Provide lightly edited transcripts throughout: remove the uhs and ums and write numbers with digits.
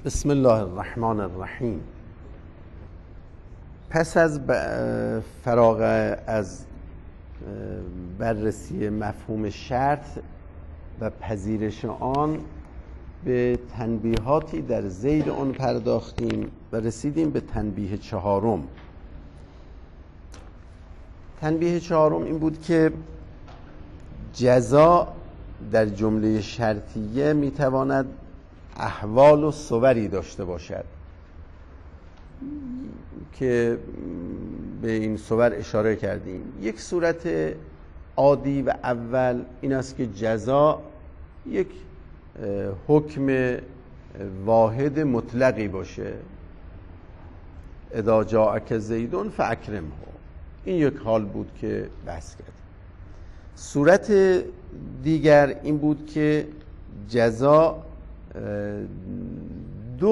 بسم الله الرحمن الرحیم. پس از فراغ از بررسی مفهوم شرط و پذیرش آن به تنبیهاتی در ذیل آن پرداختیم و رسیدیم به تنبیه چهارم. تنبیه چهارم این بود که جزا در جمله شرطیه میتواند احوال و صوری داشته باشد که به این صور اشاره کردیم. یک صورت عادی و اول این است که جزا یک حکم واحد مطلقی باشه، اذا جاءک زیدون فاکرمه. این یک حال بود که بحث کرد. صورت دیگر این بود که جزا دو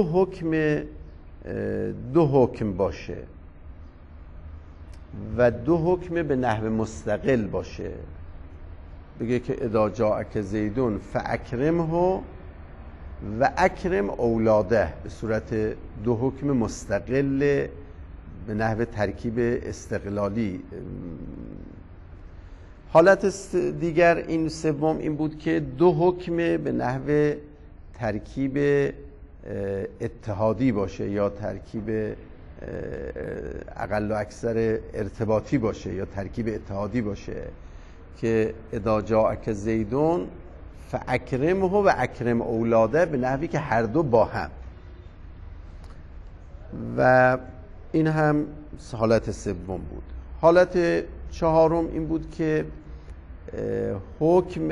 حکم باشه و دو حکم به نحو مستقل باشه. بگه که اذا جاءک زیدون فاکرمه و اکرم اولاده، به صورت دو حکم مستقل به نحو ترکیب استقلالی. حالت دیگر این سوم این بود که دو حکم به نحو ترکیب اتحادی باشه یا ترکیب اقل و اکثر ارتباطی باشه یا ترکیب اتحادی باشه که اذا جاءک زیدون فاکرمه و اکرم اولاده، به نحوی که هر دو با هم. و این هم حالت سوم بود. حالت چهارم این بود که حکم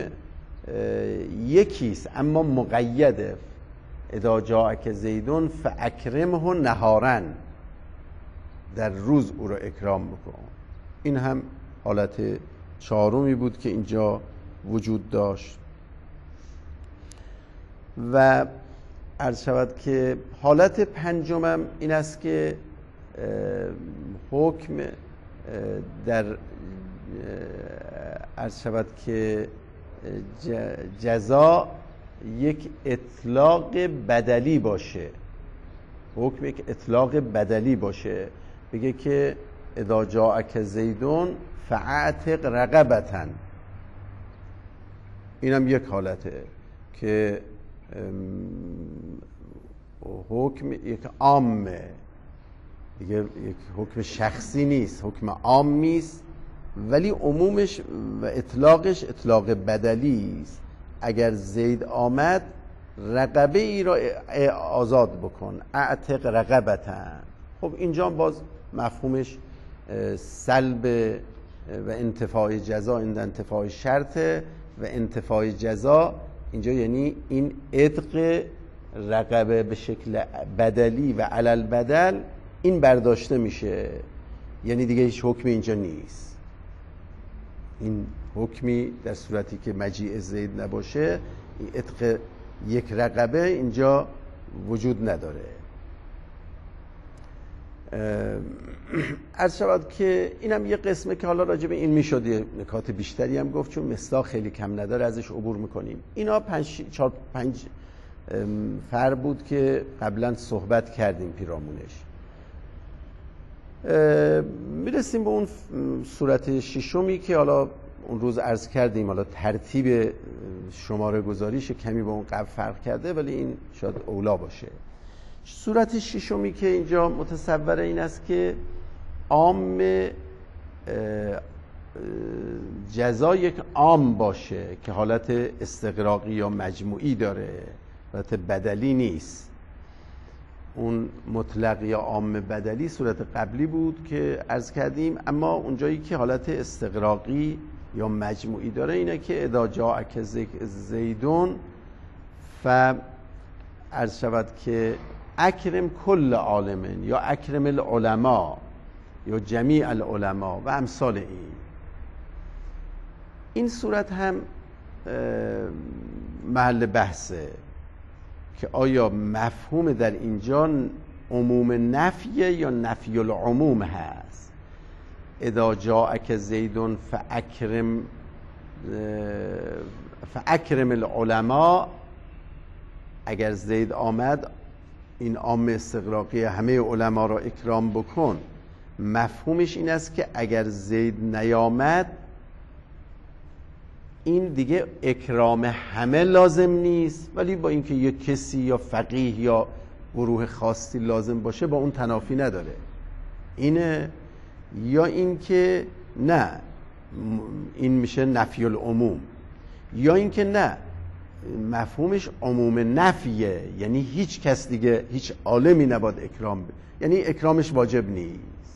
یکیست اما مقیده، اذا جاءک زیدون فاکرمه نهارا، در روز او را اکرام بکن. این هم حالت چهارمی بود که اینجا وجود داشت. و عرض شود که حالت پنجمم این است که حکم در عرض شود که جزا یک اطلاق بدلی باشه، حکم یک اطلاق بدلی باشه. بگه که اذا جاءک زیدون فاعتق رقبة. اینم یک حالته که حکم یک عامه دیگه، یک حکم شخصی نیست، حکم عامی است، ولی عمومش و اطلاقش اطلاق بدلی است. اگر زید آمد رقبه ای را آزاد بکن، اعتق رقبة. خب اینجا باز مفهومش سلب و انتفاع جزا عند انتفاع شرط و انتفاع جزا اینجا یعنی این عتق رقبه به شکل بدلی و علل بدل این برداشته میشه، یعنی دیگه هیچ حکمی اینجا نیست. این حکمی در صورتی که مجیء زید نباشه، این عتق یک رقبه اینجا وجود نداره. عرض شود که اینم یه قسمه که حالا راجع به این میشد یه نکات بیشتری هم گفت، چون مصداق خیلی کم نداره ازش عبور میکنیم. اینا 5 فر بود که قبلا صحبت کردیم پیرامونش. میرسیم به اون صورت ششمی که حالا اون روز عرض کردیم، حالا ترتیب شماره گذاریش کمی با اون قبل فرق کرده، ولی این شاید اولا باشه. صورت ششمی که اینجا متصوره این است که عام جزا یک عام باشه که حالت استغراقی یا مجموعی داره، حالت بدلی نیست. اون مطلق یا عام بدلی صورت قبلی بود که عرض کردیم، اما اونجایی که حالت استغراقی یا مجموعی داره اینه که اذا جاءک زیدون عرض شود که اکرم کل عالم یا اکرم العلماء یا جمیع العلماء و امثال این صورت هم محل بحثه که آیا مفهوم در اینجا عموم نفیه یا نفی العموم هست. اذا جاءک زیدون فاکرم العلماء، اگر زید آمد این عام استغراقی همه علما را اکرام بکن، مفهومش این است که اگر زید نیامد این دیگه اکرام همه لازم نیست، ولی با اینکه یک کسی یا فقیه یا گروه خاصی لازم باشه با اون تنافی نداره. اینه یا اینکه نه این میشه نفی العموم، یا اینکه نه مفهومش عموم نفیه، یعنی هیچ کس دیگه هیچ عالمی نباید اکرام یعنی اکرامش واجب نیست.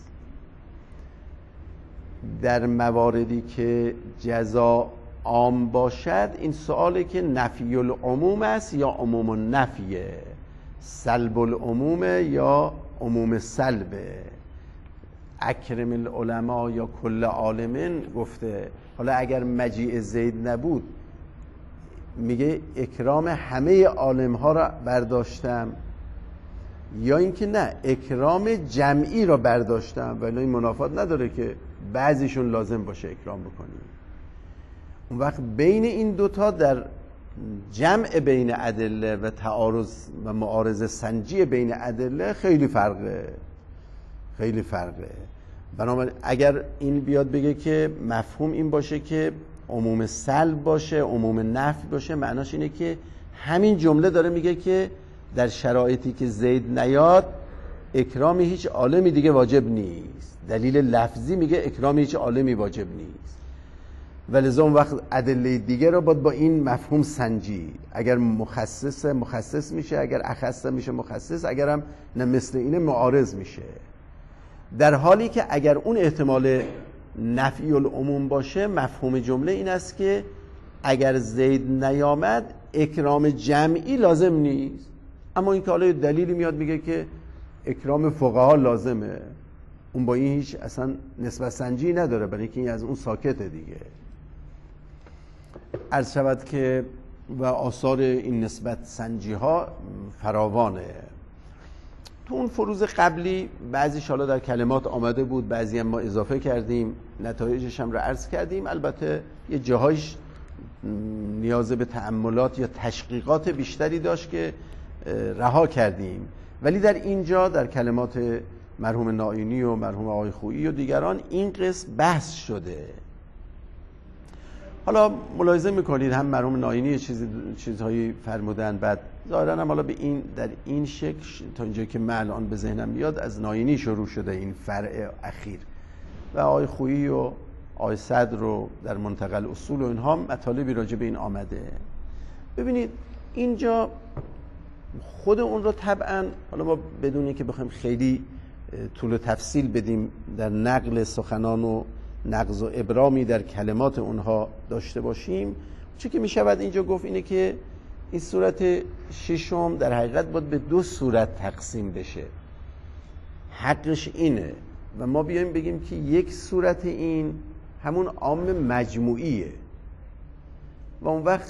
در مواردی که جزا عام باشد این سواله که نفی العموم است یا عموم النفیه، سلب العمومه یا عموم سلبه. اکرم العلماء یا کل عالمین گفته، حالا اگر مجیء زید نبود میگه اکرام همه عالم ها را برداشتم، یا اینکه نه اکرام جمعی را برداشتم، ولی این منافات نداره که بعضیشون لازم باشه اکرام بکنیم. اون وقت بین این دوتا در جمع بین ادله و تعارض و معارضه سنجی بین ادله خیلی فرقه. بنابراین اگر این بیاد بگه که مفهوم این باشه که عموم سلب باشه عموم نفی باشه، معناش اینه که همین جمله داره میگه که در شرایطی که زید نیاد اکرام هیچ عالمی دیگه واجب نیست. دلیل لفظی میگه اکرام هیچ عالمی واجب نیست، ولذا اون وقت ادله دیگه رو باید با این مفهوم سنجی. اگر مخصص میشه، اگر اخص میشه مخصص، اگر هم نه مثل اینه معارض میشه. در حالی که اگر اون احتمال نفی العموم باشه، مفهوم جمله این است که اگر زید نیامد اکرام جمعی لازم نیست. اما این که حالا دلیلی میاد میگه که اکرام فقها لازمه، اون با این هیچ اصلا نسبت سنجی نداره، برای اینکه این از اون ساکته دیگه. عرض شود که و آثار این نسبت سنجی ها فراوانه. تو اون فروض قبلی بعضیش حالا در کلمات آمده بود، بعضی هم ما اضافه کردیم، نتایجش هم رو عرض کردیم. البته یه جاهایش نیاز به تأملات یا تشقیقات بیشتری داشت که رها کردیم، ولی در اینجا در کلمات مرحوم نائینی و مرحوم آقای خویی و دیگران این قسم بحث شده. حالا ملاحظه میکنید هم مرحوم نائینی چیزهایی فرمودن، بعد ظاهرا هم حالا به این در این شکل تا اینجایی که من الان به ذهنم میاد از نائینی شروع شده این فرع اخیر، و آقای خویی و آقای صدر رو در منتقل اصول و اینها مطالبی راجع به این آمده. ببینید اینجا خود اون رو طبعا حالا ما بدون که بخوایم خیلی طول و تفصیل بدیم در نقل سخنان و نقض و ابرامی در کلمات اونها داشته باشیم، چه که میشود اینجا گفت اینه که این صورت ششم در حقیقت باید به دو صورت تقسیم بشه. حقش اینه و ما بیایم بگیم که یک صورت این همون عام مجموعیه و اون وقت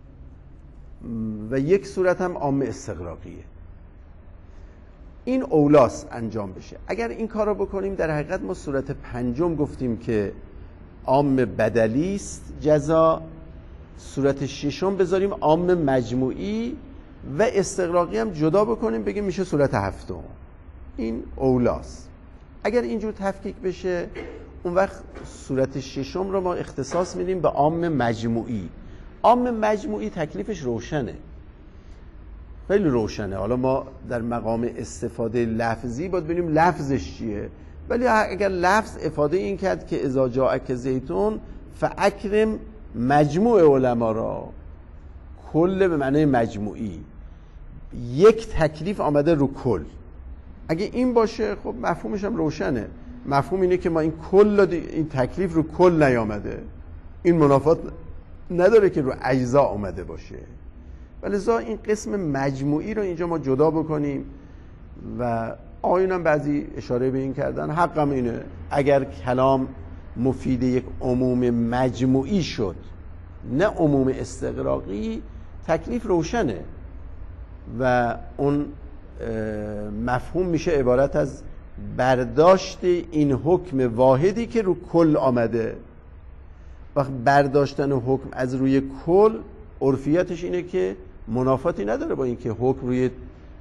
و یک صورت هم عام استغراقیه. این اولاس انجام بشه. اگر این کار رو بکنیم در حقیقت ما صورت پنجم گفتیم که عام بدلی است جزا، صورت ششم بذاریم عام مجموعی و استغراقی هم جدا بکنیم بگیم میشه صورت هفتم. این اولاس. اگر اینجور تفکیک بشه اون وقت صورت ششم رو ما اختصاص میدیم به عام مجموعی. عام مجموعی تکلیفش روشنه، خیلی روشنه. حالا ما در مقام استفاده لفظی باید ببینیم لفظش چیه، ولی اگر لفظ افاده این کرد که اذا جاءک زیتون فاکرم مجموع علما را، کل به معنی مجموعی، یک تکلیف آمده رو کل. اگه این باشه خب مفهومش هم روشنه. مفهوم اینه که ما این کل این تکلیف رو کل نیامده، این منافات نداره که رو اجزا آمده باشه. ولذا این قسم مجموعی رو اینجا ما جدا بکنیم و آیون هم بعضی اشاره به این کردن، حقم اینه اگر کلام مفید یک عموم مجموعی شد نه عموم استغراقی، تکلیف روشنه و اون مفهوم میشه عبارت از برداشت این حکم واحدی که رو کل آمده. وقت برداشتن حکم از روی کل عرفیتش اینه که منافاتی نداره با اینکه حکم روی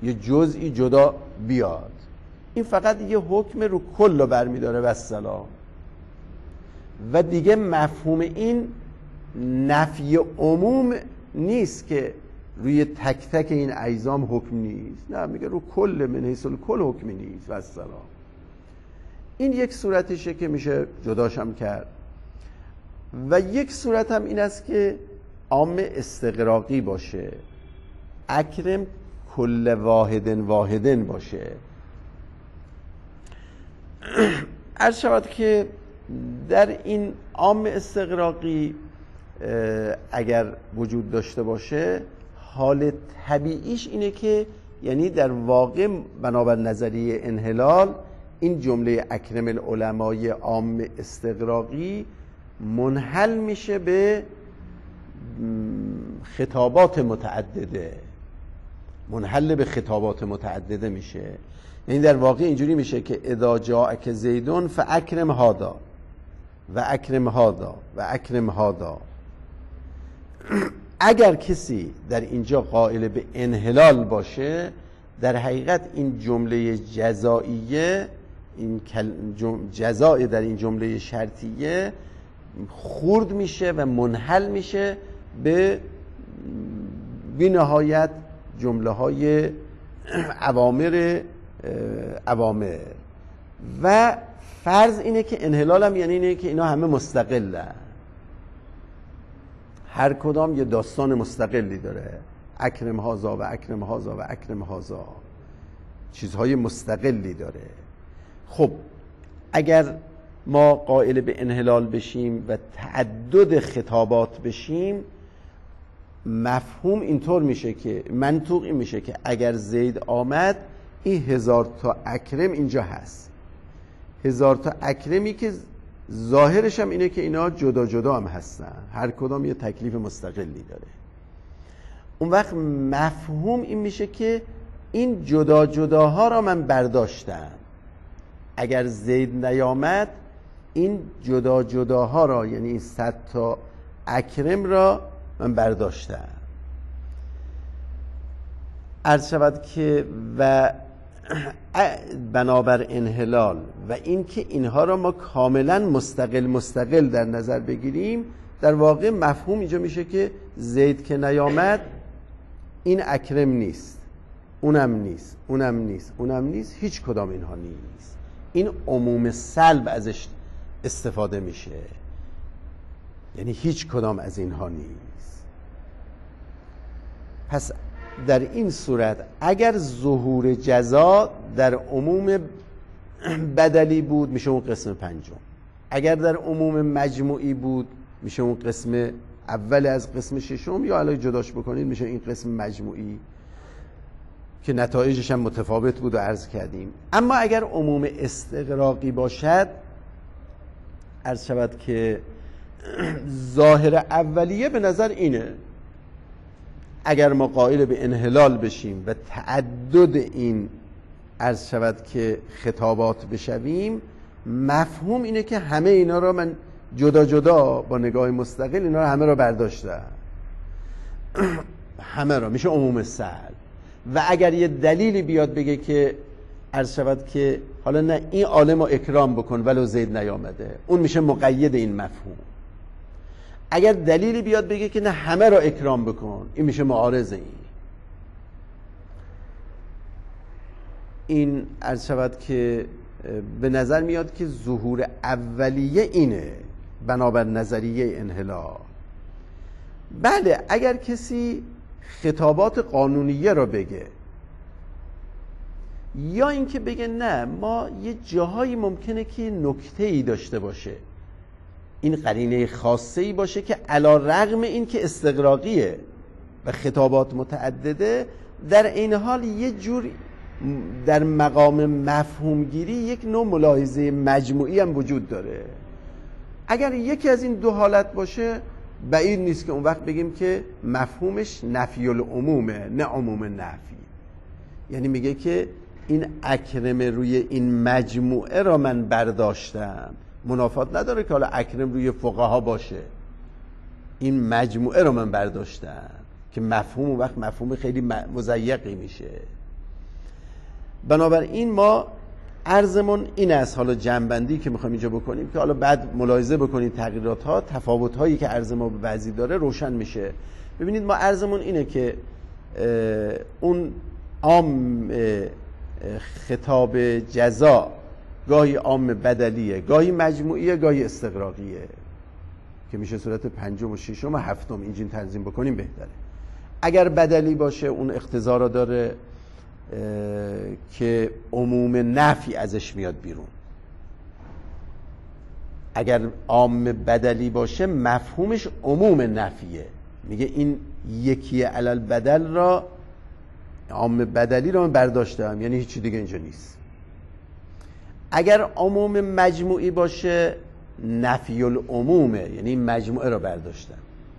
یه جزئی جدا بیاد. این فقط یه حکم رو کل رو برمیداره و السلام. و دیگه مفهوم این نفی عموم نیست که روی تک تک این اجزام حکم نیست، نه، میگه رو کل، من حیث الکل حکمی نیست و السلام. این یک صورتشه که میشه جداشم کرد. و یک صورت هم این است که عام استغراقی باشه، اکرم کل واحدن باشه. عرض شود که در این عام استغراقی اگر وجود داشته باشه، حال طبیعیش اینه که یعنی در واقع بنابر نظریه انحلال این جمله اکرم العلمای عام استغراقی منحل میشه به خطابات متعدده، منحل به خطابات متعدده میشه. یعنی در واقع اینجوری میشه که اذا جاءک زیدون فاکرم هذا و اکرم هذا و اکرم هذا. اگر کسی در اینجا قائل به انحلال باشه، در حقیقت این جمله جزائیه، این جزاء در این جمله شرطیه خورد میشه و منحل میشه به بی‌نهایت جمله های اوامر و فرض اینه که انحلال هم یعنی اینه که اینا همه مستقلن، هر کدام یه داستان مستقلی داره، اکرم هازا و اکرم هازا و اکرم هازا، چیزهای مستقلی داره. خب اگر ما قائل به انحلال بشیم و تعدد خطابات بشیم، مفهوم اینطور میشه که منطوق این میشه که اگر زید آمد، این 1000 تا اکرم اینجا هست، 1000 تا اکرمی که ظاهرش هم اینه که اینا جدا جدا هم هستن، هر کدام یه تکلیف مستقلی داره. اون وقت مفهوم این میشه که این جدا جداها را من برداشتم، اگر زید نیامد این جدا جداها را، یعنی این 100 تا اکرم را من برداشتم. عرض شود که و بنابر انحلال و این که اینها را ما کاملا مستقل در نظر بگیریم، در واقع مفهوم اینجا میشه که زید که نیامد این اکرم نیست، اونم نیست، اونم نیست، اونم نیست، هیچ کدام اینها نیست. این عموم سلب ازش استفاده میشه، یعنی هیچ کدام از اینها نیست. پس در این صورت اگر ظهور جزا در عموم بدلی بود میشه اون قسم پنجم، اگر در عموم مجموعی بود میشه اون قسم اول از قسم ششم، یا الان جداش بکنید میشه این قسم مجموعی که نتایجش هم متفاوت بود و عرض کردیم. اما اگر عموم استغراقی باشد، عرض شود که ظاهر اولیه به نظر اینه، اگر ما قائل به انحلال بشیم و تعدد این عرض شود که خطابات بشویم، مفهوم اینه که همه اینا را من جدا جدا با نگاه مستقل اینا را همه را برداشتم، همه را، میشه عموم سلب. و اگر یه دلیلی بیاد بگه که عرض شود که حالا نه این عالم رو اکرام بکن ولو زید نیامده، اون میشه مقید این مفهوم. اگر دلیلی بیاد بگه که نه همه را اکرام بکن، این میشه معارض این عرض شود که به نظر میاد که ظهور اولیه اینه بنابر نظریه انحلال. بله، اگر کسی خطابات قانونیه را بگه، یا اینکه بگه نه ما یه جاهایی ممکنه که نکته‌ای داشته باشه، این قرینه خاصه‌ای باشه که علی رغم این که استغراقیه و خطابات متعدده، در این حال یه جور در مقام مفهومگیری یک نوع ملاحظه مجموعی هم وجود داره. اگر یکی از این دو حالت باشه، بعید نیست که اون وقت بگیم که مفهومش نفی العمومه نه عموم نفی. یعنی میگه که این اکرم روی این مجموعه را من برداشتم، منافات نداره که حالا اکرم روی فقها باشه، این مجموعه را من برداشتم که مفهوم وقت مفهوم خیلی مضیقی میشه. بنابراین ما عرضمون این است، حالا جنبندی که میخوایم اینجا بکنیم که حالا بعد ملاحظه بکنید تغییرات ها، تفاوت هایی که عرض ما به بعضی داره روشن میشه. ببینید ما عرضمون اینه که اون عام خطاب جزا گاهی عام بدلیه، گاهی مجموعیه، گاهی استغراقیه که میشه صورت پنجم و ششم و هفتم. اینجین تنظیم بکنیم بهتره. اگر بدلی باشه اون اقتضا را داره که عموم نفی ازش میاد بیرون. اگر عام بدلی باشه مفهومش عموم نفیه، میگه این یکی علل بدل را، عام بدلی را من برداشتم، یعنی هیچی دیگه اینجا نیست. اگر عموم مجموعی باشه نفی العمومه، یعنی مجموعه را برداشتم.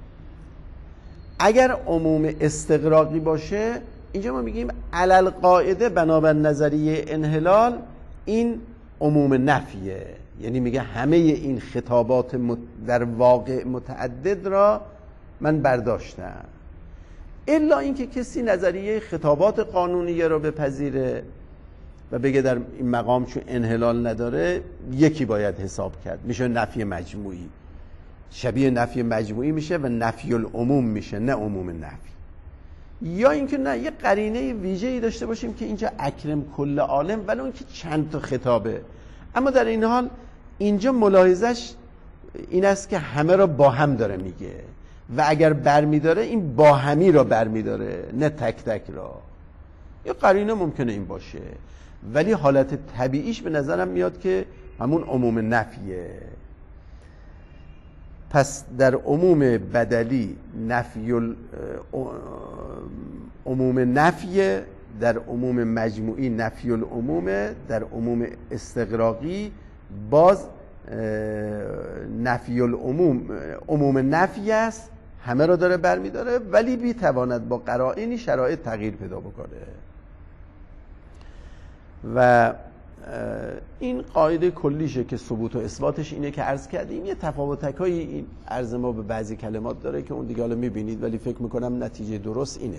اگر عموم استغراقی باشه اینجا ما میگیم علل قاعده بنابر نظریه انحلال این عموم نفیه، یعنی میگه همه این خطابات در واقع متعدد را من برداشتم، الا اینکه کسی نظریه خطابات قانونیه را بپذیره و بگه در این مقام چون انحلال نداره یکی باید حساب کرد، میشه نفی مجموعی، شبیه نفی مجموعی میشه و نفی العموم میشه، نه عموم نفی. یا اینکه نه یه قرینه ویژه‌ای داشته باشیم که اینجا اکرم کل عالم، ولی اون که چند تا خطابه، اما در این حال اینجا ملاحظش این است که همه را با هم داره میگه و اگر برمیداره این با همی را برمیداره نه تک تک را. یه قرینه ممکنه این باشه، ولی حالت طبیعیش به نظرم میاد که همون عموم نفیه. پس در عموم بدلی عموم نفیه، در عموم مجموعی نفی العمومه، در عموم استغراقی باز نفی العموم عموم نفی است، همه را داره برمیداره ولی بیتواند با قرائنی شرایط تغییر پیدا بکنه. و این قاعده کلیشه که ثبوت و اثباتش اینه که عرض کردیم. یه تفاوت‌های این عرض ما به بعضی کلمات داره که اون دیگه حالا می‌بینید، ولی فکر می‌کنم نتیجه درست اینه.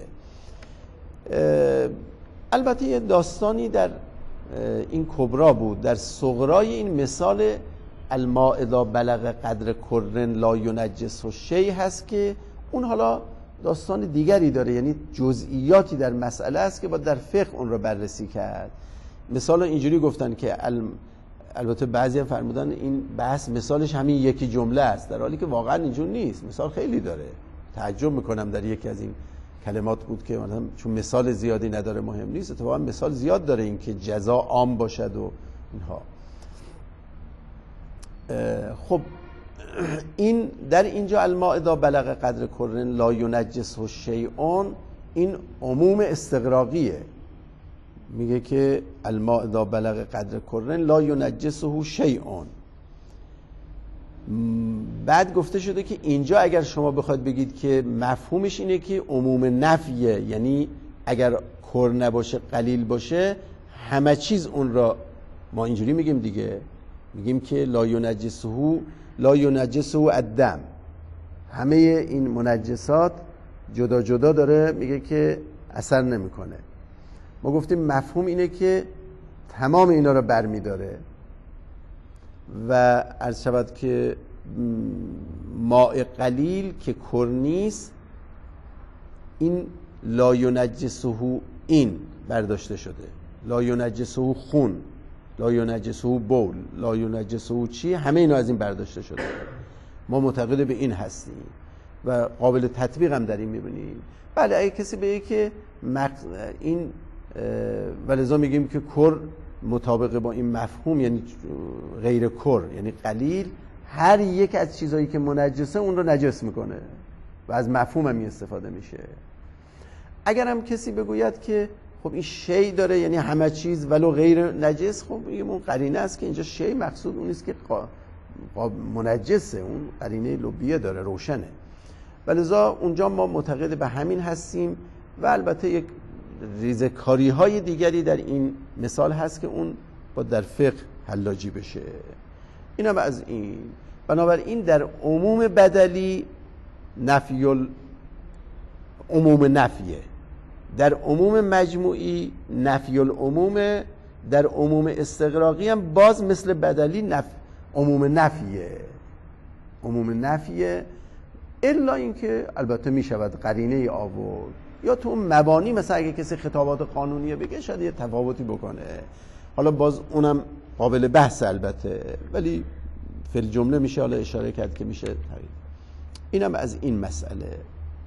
البته یه داستانی در این کبرا بود، در صغرای این مثال الماء اذا بلغ قدر کرن لا ینجسه شیء هست که اون حالا داستان دیگری داره، یعنی جزئیاتی در مسئله است که با در فقه اون رو بررسی کرد. مثال اینجوری گفتن که البته بعضی هم فرمودن این بحث مثالش همین یکی جمله است، در حالی که واقعا اینجور نیست، مثال خیلی داره. تعجب میکنم در یکی از این کلمات بود که مثلا چون مثال زیادی نداره مهم نیست، اتفاقا مثال زیاد داره، این که جزا عام باشد و اینها. خب این در اینجا الماء اذا بلغ قدر کرن لا ینجسه شیء، این عموم استغراقیه، میگه که الماء اذا بلغ قدر کرن لا ینجسه شیء. بعد گفته شده که اینجا اگر شما بخواید بگید که مفهومش اینه که عموم نفیه، یعنی اگر کر نباشه قلیل باشه همه چیز اون را ما اینجوری میگیم دیگه، میگیم که لا ینجسه الدم، همه این منجسات جدا جدا داره میگه که اثر نمیکنه. ما گفتیم مفهوم اینه که تمام اینا رو برمیداره و عرض شود که ماء قلیل که کر نیست، این لا ینجسه این برداشته شده، لا ینجسه خون، لا ینجسه بول، لا ینجسه چی، همه اینا از این برداشته شده. ما معتقد به این هستیم و قابل تطبیق هم در این میبینیم. بله اگه کسی بگه که این ولذا میگیم که کر مطابق با این مفهوم یعنی غیر کر یعنی قلیل، هر یک از چیزایی که منجسه اون رو نجس میکنه و از مفهوم هم استفاده میشه. اگر هم کسی بگوید که خب این شی داره یعنی همه چیز ولو غیر نجس، خب این اون قرینه است که اینجا شی مقصود اون نیست که منجسه، اون قرینه لبیه داره، روشنه. ولذا اونجا ما معتقد به همین هستیم و البته یک ریزکاری های دیگری در این مثال هست که اون با در فقه حلاجی بشه. این هم از این. بنابراین در عموم بدلی عموم نفیه، در عموم مجموعی نفی العموم، در عموم استغراقی هم باز مثل بدلی عموم نفیه، الا اینکه البته می شود قرینه آورد یا تو اون مبانی، مثلا اگه کسی خطابات قانونیه بگه شاید یه تفاوتی بکنه، حالا باز اونم قابل بحث البته، ولی فی الجمله میشه حالا اشاره کرد که میشه تغییر. اینم از این مسئله.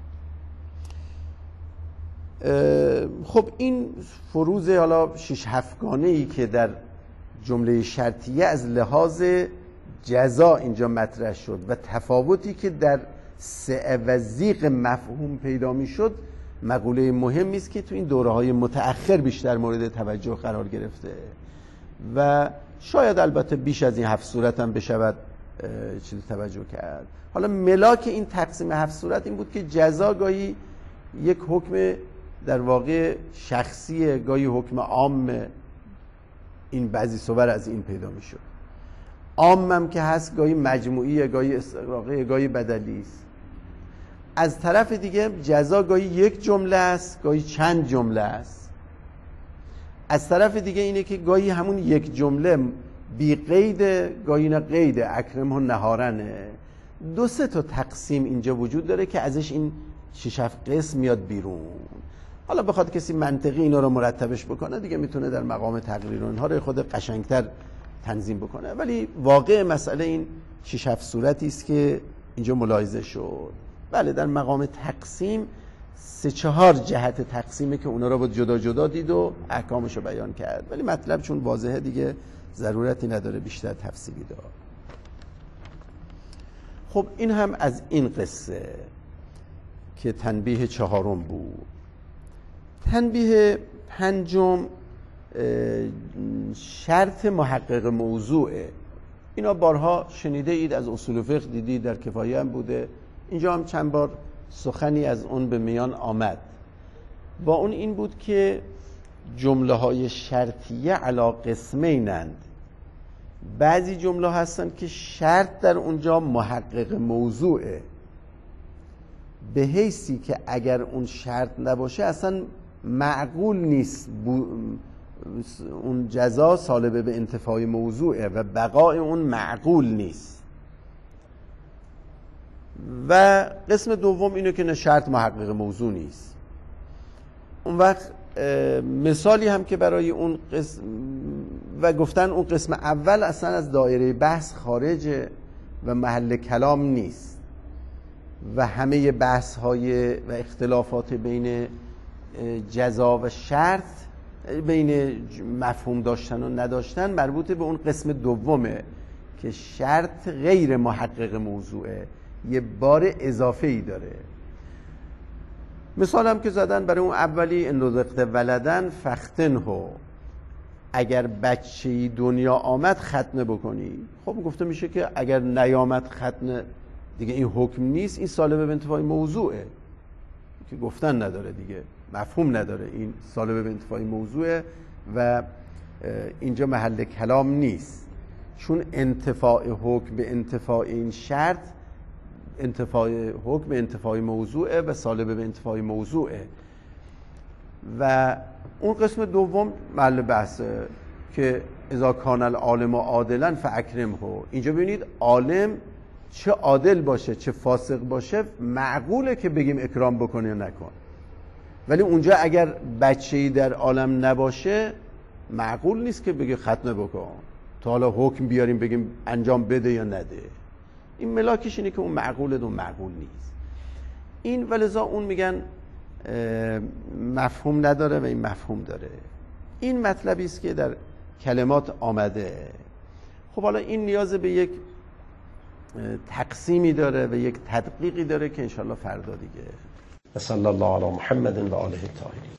خب این فروض حالا 6-7 گانه‌ای که در جمله شرطیه از لحاظ جزا اینجا مطرح شد و تفاوتی که در سعه و ضیق مفهوم پیدا میشد، مقوله مهمی است که تو این دوره‌های متأخر بیشتر مورد توجه قرار گرفته و شاید البته بیش از این 7 صورت هم بشود چیزی توجه کرد. حالا ملاک این تقسیم 7 صورت این بود که جزا گاهی یک حکم در واقع شخصیه، گاهی حکم عام، این بعضی صور از این پیدا میشد. عامم که هست گاهی مجموعیه، گاهی استغراقیه، گاهی بدلی است. از طرف دیگه جزا گاهی یک جمله است، گاهی چند جمله است. از طرف دیگه اینه که گاهی همون یک جمله بی قید، گاهی نه قید، اکرمه نهارنه. 2-3 تا تقسیم اینجا وجود داره که ازش این 6-7 قسم میاد بیرون. حالا بخواد کسی منطقی اینا رو مرتبش بکنه دیگه میتونه در مقام تقریر اونها رو خود قشنگتر تنظیم بکنه، ولی واقع مسئله این 6-7 صورتی است که اینجا ملاحظه شد. بله در مقام تقسیم 3-4 جهت تقسیمه که اونا رو باید جدا جدا دید و احکامش رو بیان کرد، ولی مطلب چون واضحه دیگه ضرورتی نداره بیشتر تفصیلی داد. خب این هم از این قصه که تنبیه 4 بود. تنبیه 5 شرط محقق موضوعه. اینا بارها شنیده اید، از اصول فقه دیدید، در کفایه هم بوده، اینجا هم چند بار سخنی از اون به میان آمد. با اون این بود که جمله های شرطیه علی قسمینند. بعضی جمله هستن که شرط در اونجا محقق موضوعه، به حیثی که اگر اون شرط نباشه اصلا معقول نیست اون جزا سالبه به انتفاع موضوعه و بقای اون معقول نیست. و قسم دوم اینه که نه شرط محقق موضوع نیست. اون وقت مثالی هم که برای اون قسم و گفتن اون قسم اول اصلا از دایره بحث خارجه و محل کلام نیست و همه بحث های و اختلافات بین جزا و شرط، بین مفهوم داشتن و نداشتن، مربوط به اون قسم دومه که شرط غیر محقق موضوعه، یه بار اضافه ای داره. مثال هم که زدن برای اون اولی ان رزقت ولدن فختنه، اگر بچه‌ای دنیا آمد ختنه بکنی. خب گفته میشه که اگر نیامد ختنه دیگه این حکم نیست، این سالبه به انتفاع موضوعه که گفتن نداره دیگه، مفهوم نداره، این سالبه به انتفاع موضوعه و اینجا محل کلام نیست، چون انتفاع حکم به انتفاع این شرط انتفاع حکم به انتفاع موضوعه و سالبه به انتفاع موضوعه. و اون قسم دوم محل بحثه که اذا کان العالم عادلا فاکرمه. اینجا ببینید عالم چه عادل باشه چه فاسق باشه معقوله که بگیم اکرام بکنه یا نکن، ولی اونجا اگر بچه‌ای در عالم نباشه معقول نیست که بگه ختنه بکن تا حالا حکم بیاریم بگیم انجام بده یا نده. این ملاکش اینه که اون معقوله و معقول نیست. این ولذا اون میگن مفهوم نداره و این مفهوم داره. این مطلبی است که در کلمات آمده. خب حالا این نیاز به یک تقسیمی داره و یک تدقیقی داره که انشالله فردا دیگه. صلی الله علی محمد و آله الطاهرین.